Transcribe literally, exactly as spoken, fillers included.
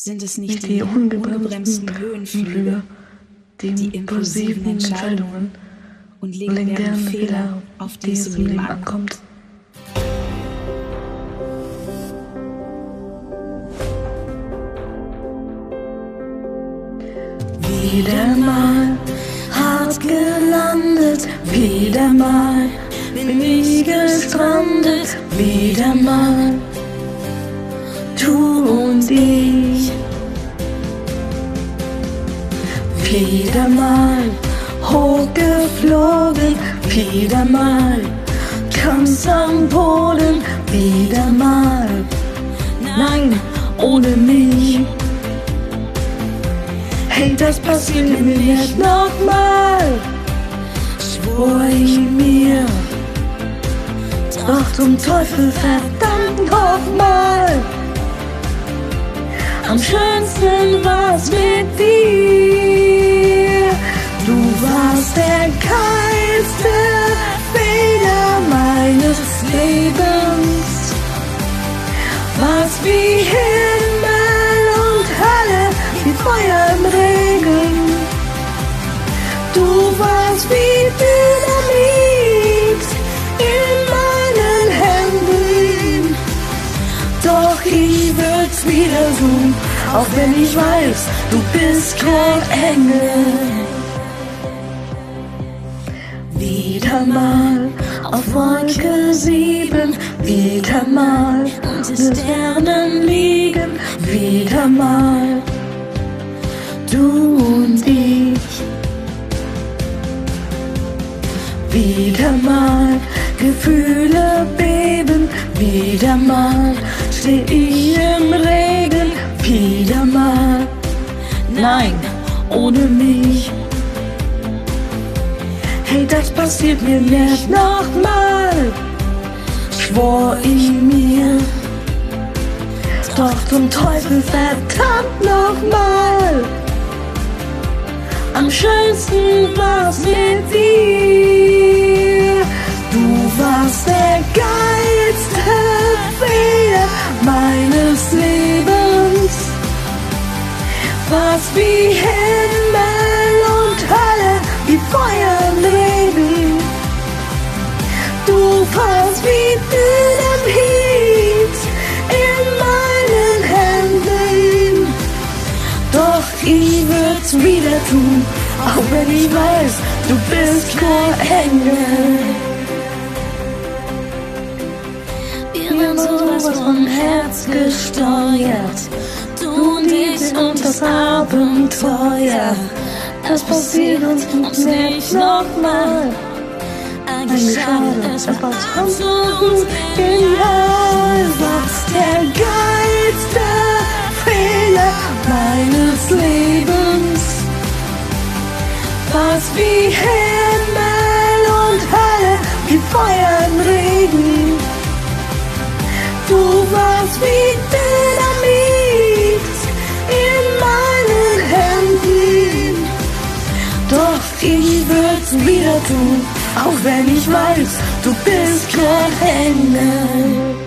Sind es nicht Nicht die die ungebremsten ungebremsten Höhenflüge, Flüge, die impulsiven Entscheidungen und legen gerne Fehler, auf die es im Leben ankommt? Wieder mal hart gelandet, wieder mal bin ich gestrandet, wieder mal du und ich. Wieder mal hochgeflogen, wieder mal ganz am Boden, wieder mal, nein, ohne mich. Hey, das passiert mir nicht nochmal, schwor ich mir. Doch zum Teufel, verdammt nochmal. Am schönsten war's mit dir. Du warst der geilste Fehler meines Lebens. Warst wie Himmel und Hölle, wie Feuer im Regen. Du warst wie Dynamit in meinen Händen. Doch ich würd's wieder tun, auch wenn ich weiß, du bist kein Engel. Wieder mal auf Wolke sieben, wieder mal unter Sternen liegen, wieder mal du und ich. Wieder mal Gefühle beben, wieder mal steh ich im Regen, wieder mal, nein, ohne mich. Hey, das passiert mir nicht nochmal, schwor ich mir. Doch zum Teufel, verdammt nochmal. Am schönsten war's mit dir. Du warst der geilste Fehler meines Lebens. Warst wie Himmel und Hölle, wie Feuer im Regen. Du warst wie Dynamit in meinen Händen. Doch ich würd's wieder tun, auch wenn ich weiß, du bist kein Engel. Wir haben sowas vom Herz gesteuert, du und ich und das Abenteuer. Das passiert uns nicht nochmal. Eigentlich schade, es war absolut genial. Was der geilste Fehler meines Lebens. Was wie Himmel und Hölle, wie Feuer im Regen. Du warst wie Dynamit in meinen Händen. Doch ich würd's wieder tun, auch wenn ich weiß, du bist kein Engel.